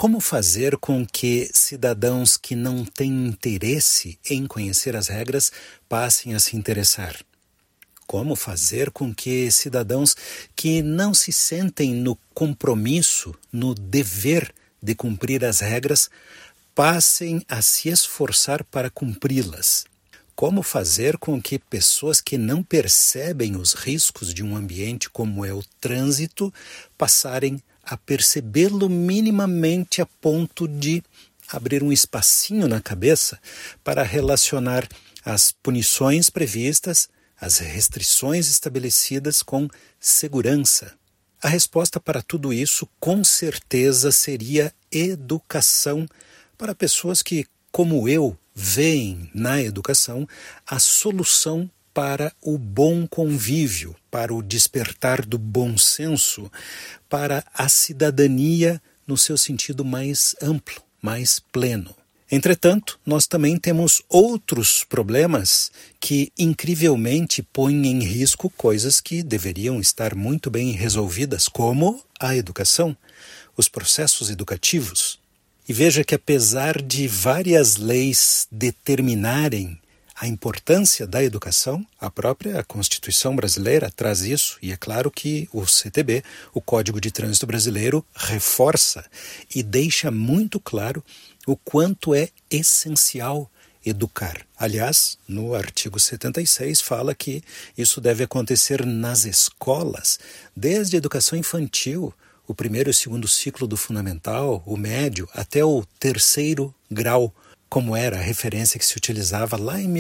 Como fazer com que cidadãos que não têm interesse em conhecer as regras passem a se interessar? Como fazer com que cidadãos que não se sentem no compromisso, no dever de cumprir as regras, passem a se esforçar para cumpri-las? Como fazer com que pessoas que não percebem os riscos de um ambiente como é o trânsito passarem a percebê-lo minimamente a ponto de abrir um espacinho na cabeça para relacionar as punições previstas, as restrições estabelecidas com segurança? A resposta para tudo isso, com certeza, seria educação para pessoas que, como eu, veem na educação a solução para o bom convívio, para o despertar do bom senso, para a cidadania no seu sentido mais amplo, mais pleno. Entretanto, nós também temos outros problemas que incrivelmente põem em risco coisas que deveriam estar muito bem resolvidas, como a educação, os processos educativos. E veja que apesar de várias leis determinarem a importância da educação, a própria Constituição brasileira traz isso, e é claro que o CTB, o Código de Trânsito Brasileiro, reforça e deixa muito claro o quanto é essencial educar. Aliás, no artigo 76 fala que isso deve acontecer nas escolas, desde a educação infantil, o primeiro e o segundo ciclo do fundamental, o médio, até o terceiro grau, como era a referência que se utilizava lá em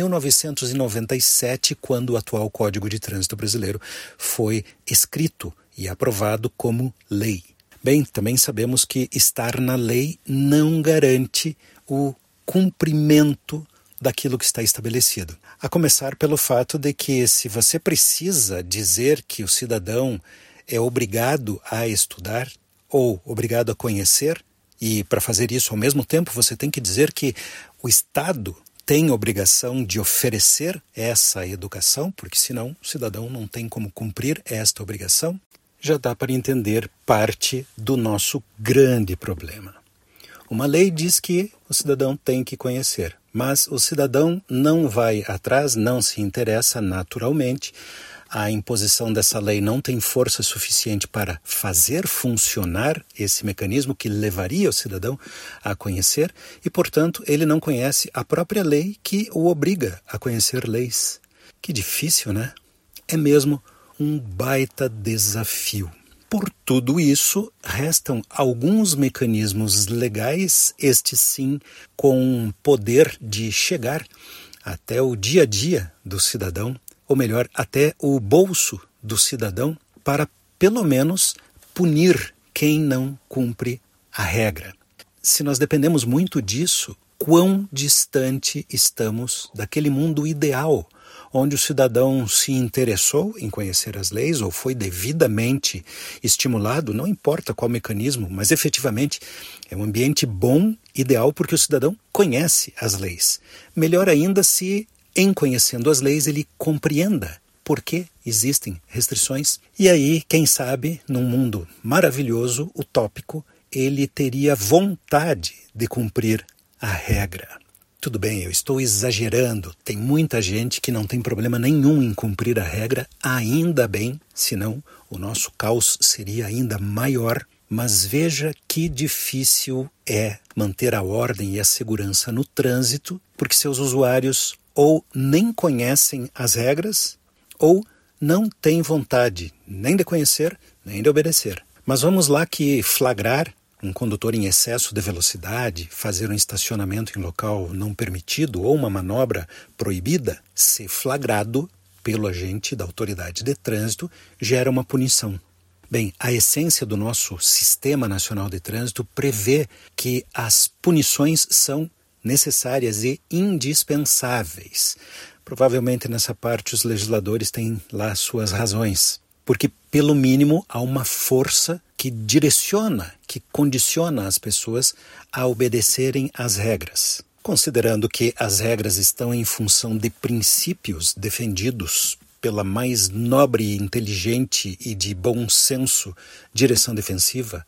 1997, quando o atual Código de Trânsito Brasileiro foi escrito e aprovado como lei. Bem, também sabemos que estar na lei não garante o cumprimento daquilo que está estabelecido. A começar pelo fato de que, se você precisa dizer que o cidadão é obrigado a estudar ou obrigado a conhecer, e para fazer isso ao mesmo tempo você tem que dizer que o Estado tem obrigação de oferecer essa educação, porque senão o cidadão não tem como cumprir esta obrigação, já dá para entender parte do nosso grande problema. Uma lei diz que o cidadão tem que conhecer, mas o cidadão não vai atrás, não se interessa naturalmente. A imposição dessa lei não tem força suficiente para fazer funcionar esse mecanismo que levaria o cidadão a conhecer e, portanto, ele não conhece a própria lei que o obriga a conhecer leis. Que difícil, né? É mesmo um baita desafio. Por tudo isso, restam alguns mecanismos legais, estes sim, com poder de chegar até o dia a dia do cidadão, ou melhor, até o bolso do cidadão, para, pelo menos, punir quem não cumpre a regra. Se nós dependemos muito disso, quão distante estamos daquele mundo ideal, onde o cidadão se interessou em conhecer as leis ou foi devidamente estimulado, não importa qual mecanismo, mas efetivamente é um ambiente bom, ideal, porque o cidadão conhece as leis. Melhor ainda se, em conhecendo as leis, ele compreenda por que existem restrições. E aí, quem sabe, num mundo maravilhoso, utópico, ele teria vontade de cumprir a regra. Tudo bem, eu estou exagerando. Tem muita gente que não tem problema nenhum em cumprir a regra, ainda bem, senão o nosso caos seria ainda maior. Mas veja que difícil é manter a ordem e a segurança no trânsito, porque seus usuários ou nem conhecem as regras, ou não têm vontade nem de conhecer, nem de obedecer. Mas vamos lá que flagrar um condutor em excesso de velocidade, fazer um estacionamento em local não permitido ou uma manobra proibida, se flagrado pelo agente da autoridade de trânsito, gera uma punição. Bem, a essência do nosso Sistema Nacional de Trânsito prevê que as punições são necessárias e indispensáveis. Provavelmente nessa parte os legisladores têm lá suas razões, porque pelo mínimo há uma força que direciona, que condiciona as pessoas a obedecerem às regras. Considerando que as regras estão em função de princípios defendidos pela mais nobre, inteligente e de bom senso direção defensiva,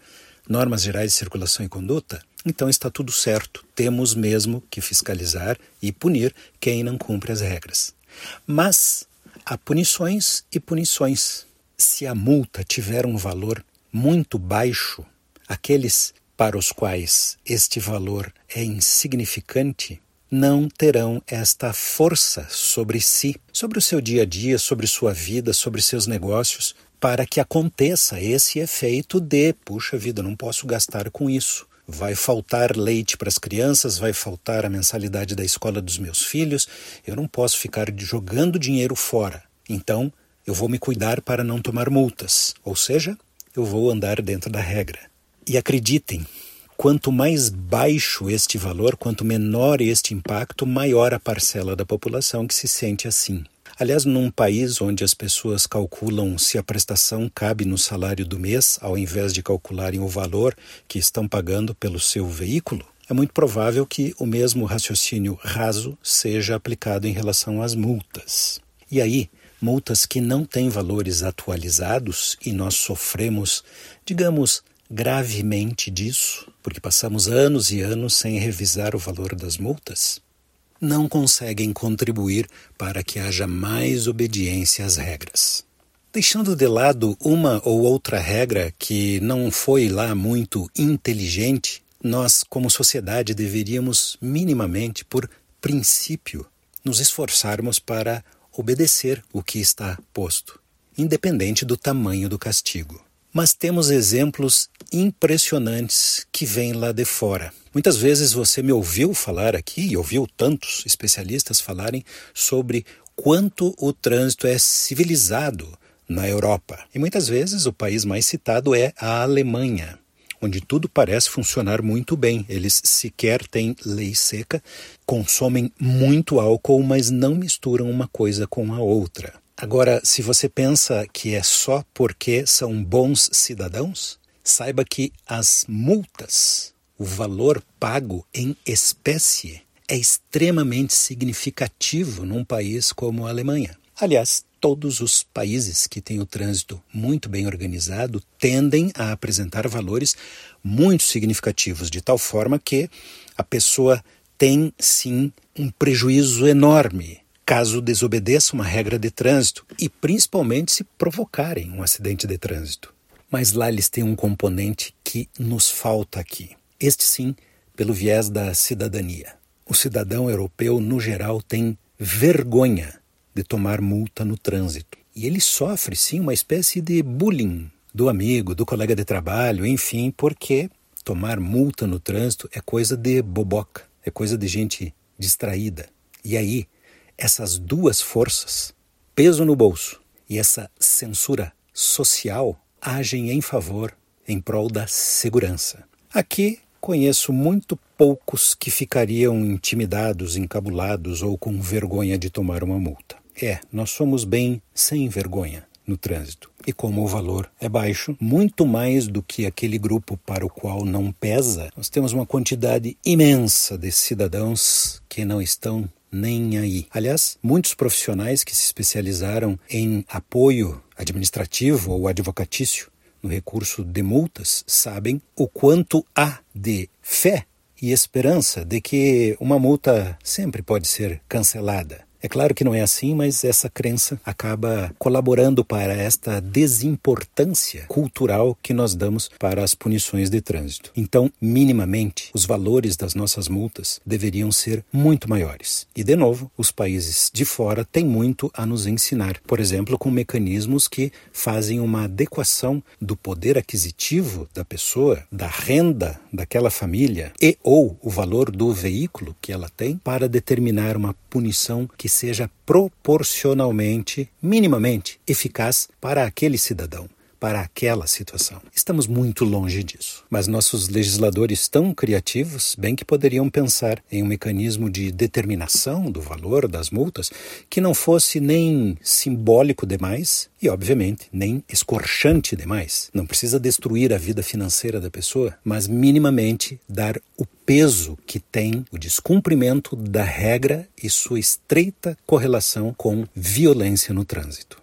normas gerais de circulação e conduta, então está tudo certo. Temos mesmo que fiscalizar e punir quem não cumpre as regras. Mas há punições e punições. Se a multa tiver um valor muito baixo, aqueles para os quais este valor é insignificante, não terão esta força sobre si, sobre o seu dia a dia, sobre sua vida, sobre seus negócios, para que aconteça esse efeito de, puxa vida, não posso gastar com isso. Vai faltar leite para as crianças, vai faltar a mensalidade da escola dos meus filhos, eu não posso ficar jogando dinheiro fora. Então, eu vou me cuidar para não tomar multas, ou seja, eu vou andar dentro da regra. E acreditem, quanto mais baixo este valor, quanto menor este impacto, maior a parcela da população que se sente assim. Aliás, num país onde as pessoas calculam se a prestação cabe no salário do mês, ao invés de calcularem o valor que estão pagando pelo seu veículo, é muito provável que o mesmo raciocínio raso seja aplicado em relação às multas. E aí, multas que não têm valores atualizados, e nós sofremos, digamos, gravemente disso, porque passamos anos e anos sem revisar o valor das multas, não conseguem contribuir para que haja mais obediência às regras. Deixando de lado uma ou outra regra que não foi lá muito inteligente, nós, como sociedade, deveríamos minimamente, por princípio, nos esforçarmos para obedecer o que está posto, independente do tamanho do castigo. Mas temos exemplos impressionantes que vêm lá de fora. Muitas vezes você me ouviu falar aqui, e ouviu tantos especialistas falarem sobre quanto o trânsito é civilizado na Europa. E muitas vezes o país mais citado é a Alemanha, onde tudo parece funcionar muito bem. Eles sequer têm lei seca, consomem muito álcool, mas não misturam uma coisa com a outra. Agora, se você pensa que é só porque são bons cidadãos, saiba que as multas, o valor pago em espécie, é extremamente significativo num país como a Alemanha. Aliás, todos os países que têm o trânsito muito bem organizado tendem a apresentar valores muito significativos, de tal forma que a pessoa tem, sim, um prejuízo enorme caso desobedeça uma regra de trânsito e principalmente se provocarem um acidente de trânsito. Mas lá eles têm um componente que nos falta aqui. Este sim, pelo viés da cidadania. O cidadão europeu, no geral, tem vergonha de tomar multa no trânsito. E ele sofre, sim, uma espécie de bullying do amigo, do colega de trabalho, enfim, porque tomar multa no trânsito é coisa de boboca, é coisa de gente distraída. E aí, essas duas forças, peso no bolso e essa censura social, agem em favor, em prol da segurança. Aqui conheço muito poucos que ficariam intimidados, encabulados ou com vergonha de tomar uma multa. Nós somos bem sem vergonha no trânsito. E como o valor é baixo, muito mais do que aquele grupo para o qual não pesa, nós temos uma quantidade imensa de cidadãos que não estão nem aí. Aliás, muitos profissionais que se especializaram em apoio administrativo ou advocatício no recurso de multas sabem o quanto há de fé e esperança de que uma multa sempre pode ser cancelada. É claro que não é assim, mas essa crença acaba colaborando para esta desimportância cultural que nós damos para as punições de trânsito. Então, minimamente, os valores das nossas multas deveriam ser muito maiores. E, de novo, os países de fora têm muito a nos ensinar. Por exemplo, com mecanismos que fazem uma adequação do poder aquisitivo da pessoa, da renda daquela família e ou o valor do veículo que ela tem para determinar uma punição que seja proporcionalmente, minimamente, eficaz para aquele cidadão, para aquela situação. Estamos muito longe disso, mas nossos legisladores tão criativos, bem que poderiam pensar em um mecanismo de determinação do valor das multas que não fosse nem simbólico demais e, obviamente, nem escorchante demais. Não precisa destruir a vida financeira da pessoa, mas minimamente dar o peso que tem o descumprimento da regra e sua estreita correlação com violência no trânsito.